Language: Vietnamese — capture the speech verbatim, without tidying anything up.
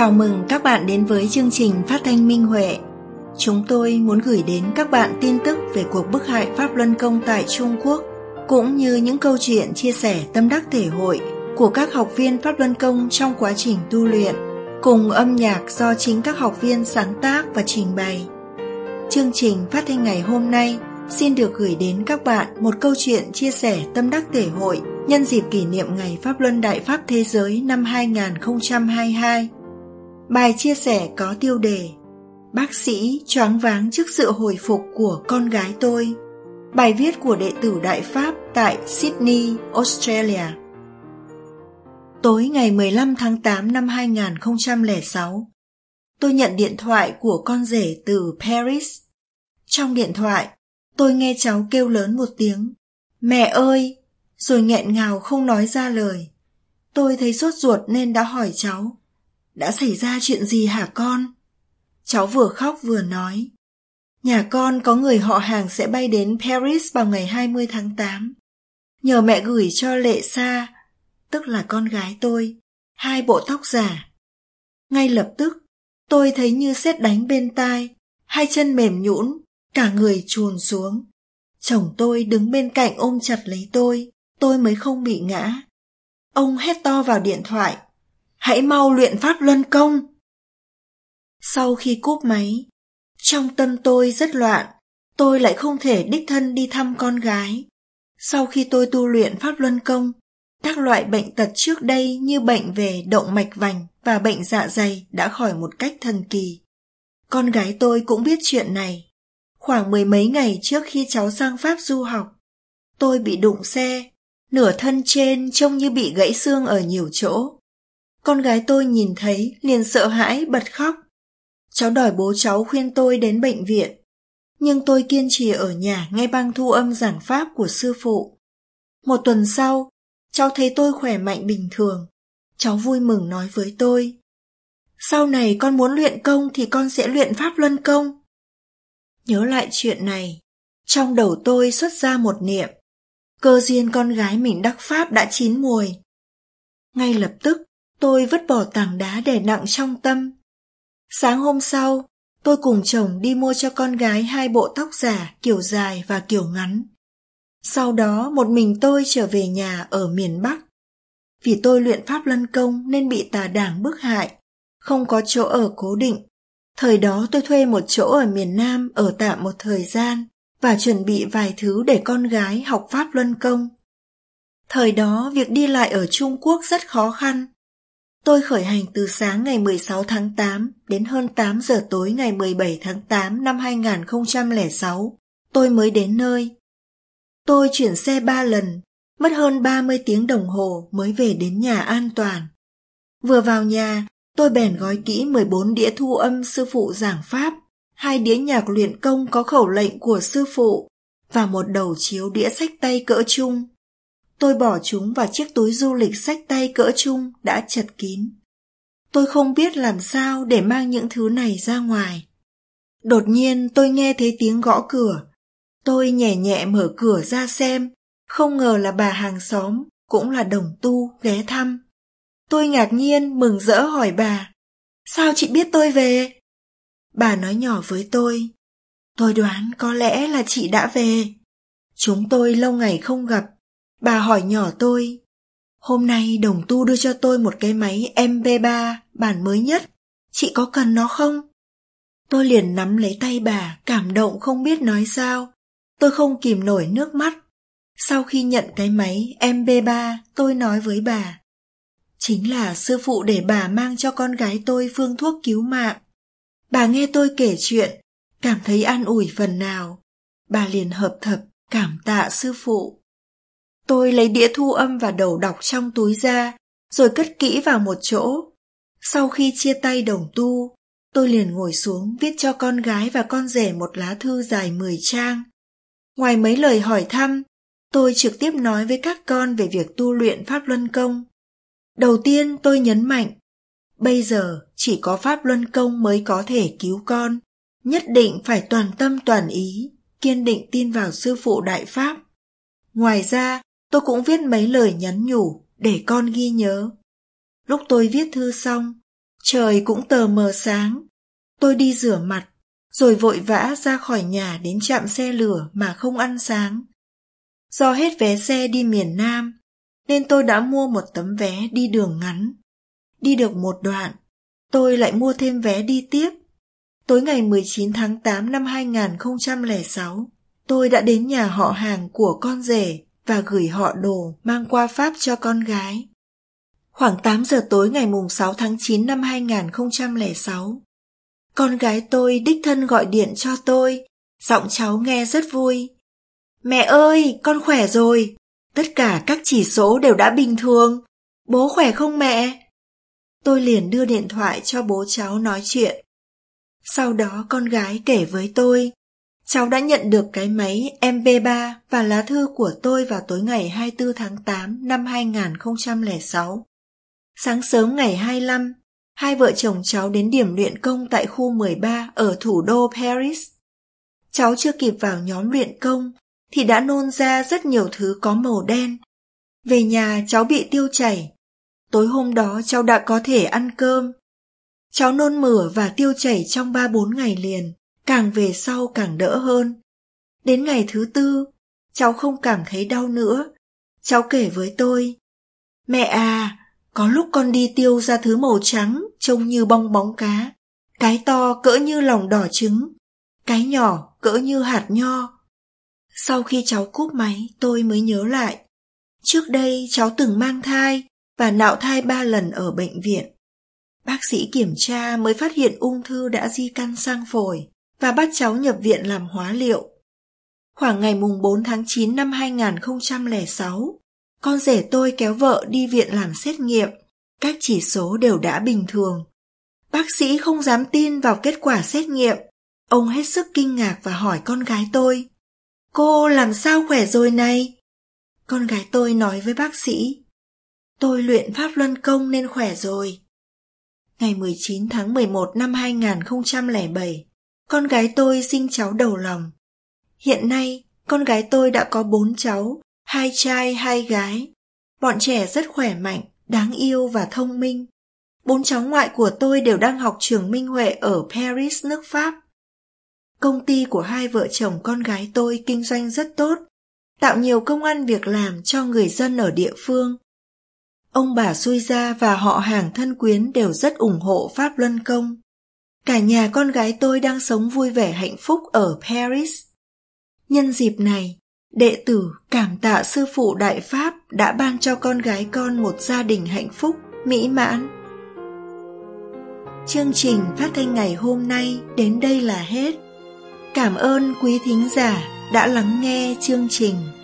Chào mừng các bạn đến với chương trình phát thanh Minh Huệ. Chúng tôi muốn gửi đến các bạn tin tức về cuộc bức hại Pháp Luân Công tại Trung Quốc, cũng như những câu chuyện chia sẻ tâm đắc thể hội của các học viên Pháp Luân Công trong quá trình tu luyện, cùng âm nhạc do chính các học viên sáng tác và trình bày. Chương trình phát thanh ngày hôm nay xin được gửi đến các bạn một câu chuyện chia sẻ tâm đắc thể hội nhân dịp kỷ niệm Ngày Pháp Luân Đại Pháp Thế Giới năm hai không hai hai. Bài chia sẻ có tiêu đề Bác sĩ choáng váng trước sự hồi phục của con gái tôi. Bài viết của đệ tử Đại Pháp tại Sydney, Australia. Tối ngày mười lăm tháng tám năm hai không không sáu, tôi nhận điện thoại của con rể từ Paris. Trong điện thoại, tôi nghe cháu kêu lớn một tiếng, "Mẹ ơi!" rồi nghẹn ngào không nói ra lời. Tôi thấy sốt ruột nên đã hỏi cháu, "Đã xảy ra chuyện gì hả con?" Cháu vừa khóc vừa nói, "Nhà con có người họ hàng sẽ bay đến Paris vào ngày hai mươi tháng tám. Nhờ mẹ gửi cho Lệ Sa, tức là con gái tôi, hai bộ tóc giả." Ngay lập tức, tôi thấy như sét đánh bên tai, hai chân mềm nhũn, cả người chùn xuống. Chồng tôi đứng bên cạnh ôm chặt lấy tôi, tôi mới không bị ngã. Ông hét to vào điện thoại, "Hãy mau luyện Pháp Luân Công!" Sau khi cúp máy, trong tâm tôi rất loạn, tôi lại không thể đích thân đi thăm con gái. Sau khi tôi tu luyện Pháp Luân Công, các loại bệnh tật trước đây như bệnh về động mạch vành và bệnh dạ dày đã khỏi một cách thần kỳ. Con gái tôi cũng biết chuyện này. Khoảng mười mấy ngày trước khi cháu sang Pháp du học, tôi bị đụng xe, nửa thân trên trông như bị gãy xương ở nhiều chỗ. Con gái tôi nhìn thấy liền sợ hãi bật khóc. Cháu đòi bố cháu khuyên tôi đến bệnh viện, nhưng tôi kiên trì ở nhà nghe băng thu âm giảng pháp của sư phụ. Một tuần sau, cháu thấy tôi khỏe mạnh bình thường. Cháu vui mừng nói với tôi, "Sau này con muốn luyện công thì con sẽ luyện Pháp Luân Công." Nhớ lại chuyện này, trong đầu tôi xuất ra một niệm, cơ duyên con gái mình đắc pháp đã chín mùi. Ngay lập tức, tôi vứt bỏ tảng đá đè nặng trong tâm. Sáng hôm sau, tôi cùng chồng đi mua cho con gái hai bộ tóc giả kiểu dài và kiểu ngắn. Sau đó một mình tôi trở về nhà ở miền Bắc. Vì tôi luyện Pháp Luân Công nên bị tà đảng bức hại, không có chỗ ở cố định. Thời đó tôi thuê một chỗ ở miền Nam ở tạm một thời gian và chuẩn bị vài thứ để con gái học Pháp Luân Công. Thời đó việc đi lại ở Trung Quốc rất khó khăn. Tôi khởi hành từ sáng ngày mười sáu tháng tám đến hơn tám giờ tối ngày mười bảy tháng tám năm hai không không sáu, tôi mới đến nơi. Tôi chuyển xe ba lần, mất hơn ba mươi tiếng đồng hồ mới về đến nhà an toàn. Vừa vào nhà, tôi bèn gói kỹ mười bốn đĩa thu âm sư phụ giảng pháp, hai đĩa nhạc luyện công có khẩu lệnh của sư phụ và một đầu chiếu đĩa xách tay cỡ trung. Tôi bỏ chúng vào chiếc túi du lịch xách tay cỡ trung đã chật kín. Tôi không biết làm sao để mang những thứ này ra ngoài. Đột nhiên tôi nghe thấy tiếng gõ cửa. Tôi nhẹ nhẹ mở cửa ra xem, không ngờ là bà hàng xóm, cũng là đồng tu, ghé thăm. Tôi ngạc nhiên mừng rỡ hỏi bà, "Sao chị biết tôi về?" Bà nói nhỏ với tôi, "Tôi đoán có lẽ là chị đã về." Chúng tôi lâu ngày không gặp. Bà hỏi nhỏ tôi, "Hôm nay đồng tu đưa cho tôi một cái máy em pê ba bản mới nhất, chị có cần nó không?" Tôi liền nắm lấy tay bà, cảm động không biết nói sao. Tôi không kìm nổi nước mắt. Sau khi nhận cái máy em pê ba, tôi nói với bà, "Chính là sư phụ để bà mang cho con gái tôi phương thuốc cứu mạng." Bà nghe tôi kể chuyện, cảm thấy an ủi phần nào. Bà liền hợp thập cảm tạ sư phụ. Tôi lấy đĩa thu âm và đầu đọc trong túi ra, rồi cất kỹ vào một chỗ. Sau khi chia tay đồng tu, tôi liền ngồi xuống viết cho con gái và con rể một lá thư dài mười trang. Ngoài mấy lời hỏi thăm, tôi trực tiếp nói với các con về việc tu luyện Pháp Luân Công. Đầu tiên tôi nhấn mạnh, bây giờ chỉ có Pháp Luân Công mới có thể cứu con, nhất định phải toàn tâm toàn ý, kiên định tin vào sư phụ Đại Pháp. Ngoài ra, tôi cũng viết mấy lời nhắn nhủ để con ghi nhớ. Lúc tôi viết thư xong, Trời cũng tờ mờ sáng. Tôi đi rửa mặt, rồi vội vã ra khỏi nhà đến trạm xe lửa mà không ăn sáng. Do hết vé xe đi miền Nam, nên tôi đã mua một tấm vé đi đường ngắn. Đi được một đoạn, tôi lại mua thêm vé đi tiếp. Tối ngày mười chín tháng tám năm hai nghìn không trăm lẻ sáu, tôi đã đến nhà họ hàng của con rể và gửi họ đồ mang qua Pháp cho con gái. Khoảng tám giờ tối ngày mùng sáu tháng chín năm hai nghìn không trăm lẻ sáu, con gái tôi đích thân gọi điện cho tôi, giọng cháu nghe rất vui. Mẹ ơi, con khỏe rồi, tất cả các chỉ số đều đã bình thường, bố khỏe không mẹ? Tôi liền đưa điện thoại cho bố cháu nói chuyện. Sau đó con gái kể với tôi, cháu đã nhận được cái máy em pê ba và lá thư của tôi vào tối ngày hai mươi tư tháng tám năm hai nghìn không trăm lẻ sáu. Sáng sớm ngày hai mươi lăm, hai vợ chồng cháu đến điểm luyện công tại khu mười ba ở thủ đô Paris. Cháu chưa kịp vào nhóm luyện công thì đã nôn ra rất nhiều thứ có màu đen. Về nhà cháu bị tiêu chảy. Tối hôm đó cháu đã có thể ăn cơm. Cháu nôn mửa và tiêu chảy trong ba bốn ngày liền, càng về sau càng đỡ hơn. Đến ngày thứ tư, cháu không cảm thấy đau nữa. Cháu kể với tôi, mẹ à, có lúc con đi tiêu ra thứ màu trắng trông như bong bóng cá, cái to cỡ như lòng đỏ trứng, cái nhỏ cỡ như hạt nho. Sau khi cháu cúp máy, tôi mới nhớ lại. Trước đây cháu từng mang thai và nạo thai ba lần ở bệnh viện. Bác sĩ kiểm tra mới phát hiện ung thư đã di căn sang phổi và bắt cháu nhập viện làm hóa liệu. Khoảng ngày mùng bốn tháng chín năm hai nghìn không trăm lẻ sáu, con rể tôi kéo vợ đi viện làm xét nghiệm, các chỉ số đều đã bình thường. Bác sĩ không dám tin vào kết quả xét nghiệm. Ông hết sức kinh ngạc và hỏi con gái tôi, cô làm sao khỏe rồi này? Con gái tôi nói với bác sĩ, tôi luyện Pháp Luân Công nên khỏe rồi. Ngày mười chín tháng mười một năm hai nghìn không trăm lẻ bảy, con gái tôi sinh cháu đầu lòng. Hiện nay, con gái tôi đã có bốn cháu, hai trai, hai gái. Bọn trẻ rất khỏe mạnh, đáng yêu và thông minh. Bốn cháu ngoại của tôi đều đang học trường Minh Huệ ở Paris, nước Pháp. Công ty của hai vợ chồng con gái tôi kinh doanh rất tốt, tạo nhiều công ăn việc làm cho người dân ở địa phương. Ông bà xui gia và họ hàng thân quyến đều rất ủng hộ Pháp Luân Công. Cả nhà con gái tôi đang sống vui vẻ hạnh phúc ở Paris. Nhân dịp này, đệ tử cảm tạ sư phụ Đại Pháp đã ban cho con gái con một gia đình hạnh phúc, mỹ mãn. Chương trình phát thanh ngày hôm nay đến đây là hết. Cảm ơn quý thính giả đã lắng nghe chương trình.